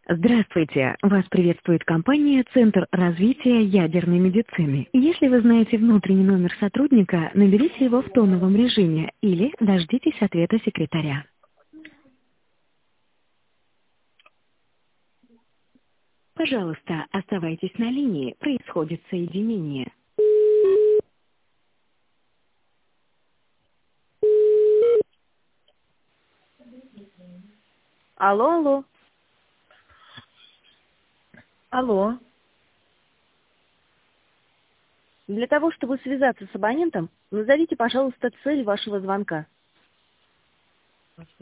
Здравствуйте! Вас приветствует компания «Центр развития ядерной медицины». Если вы знаете внутренний номер сотрудника, наберите его в тоновом режиме или дождитесь ответа секретаря. Пожалуйста, оставайтесь на линии, происходит соединение. Алло, алло. Алло. Для того, чтобы связаться с абонентом, назовите, пожалуйста, цель вашего звонка.